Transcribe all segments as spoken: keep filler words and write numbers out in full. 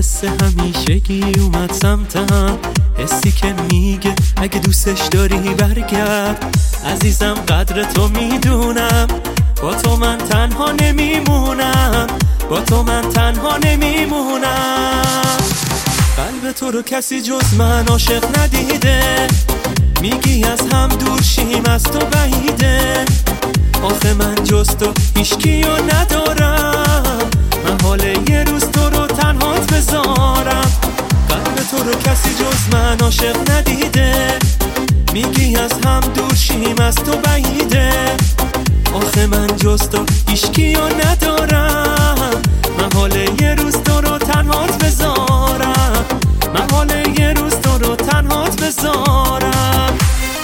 حس همیشگی اومد سمتم، حسی که میگه اگه دوستش داری برگرد. عزیزم قدر تو میدونم، با تو من تنها نمیمونم، با تو من تنها نمیمونم. قلب تو رو کسی جز من عاشق ندیده، میگی از هم دور شیم از تو بعیده. آخه من جز تو هیچکیو ندارم، من حال یه روز تو رو تنهات بذارم. قلب تو رو کسی جز من عاشق ندیده، میگی از هم دور شیم از تو بعیده. آخه من جز تو هیچکیو ندارم، من حال یه روز تو رو تنهات بذارم، من حال یه روز تو رو تنهات بذارم.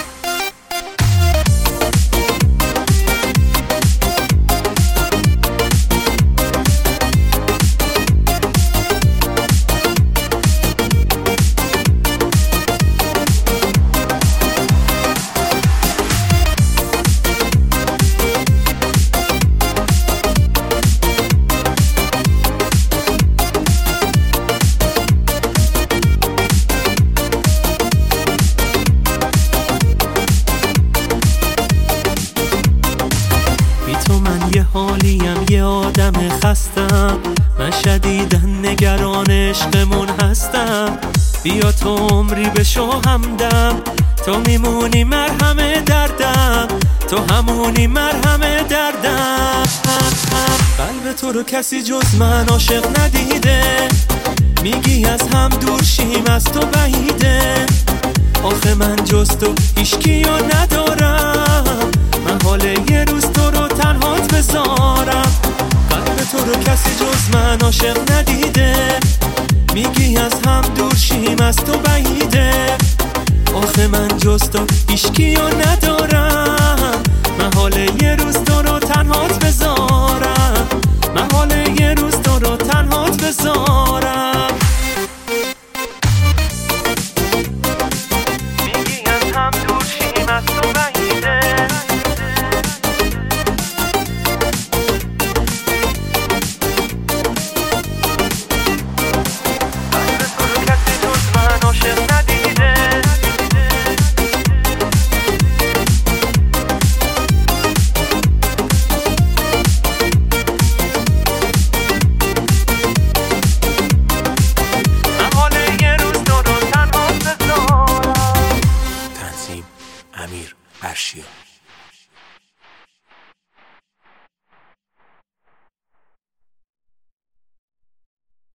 تو من یه حالیم، یه آدم خستم، من شدیدن نگران عشقمون هستم. بیا تو عمری بشو همدم، تو میمونی مرهم دردم، تو همونی مرهم دردم. قلب تو رو کسی جز من عاشق ندیده، میگی از هم دور شیم از تو بعیده. آخه من جز تو هیچکیو ندارم، من حال یه روز تو رو تنهات بذارم. قلب تو رو کسی جز من عاشق ندیده، میگی از هم دور شیم از تو بعیده. آخه من جز تو هیچکیو ندارم، من حال یه روز تو رو تنهات بذارم، من حال یه روز تو رو تنهات بذارم. میگی از هم دور شیم از تو بعیده. امیر ارشیا.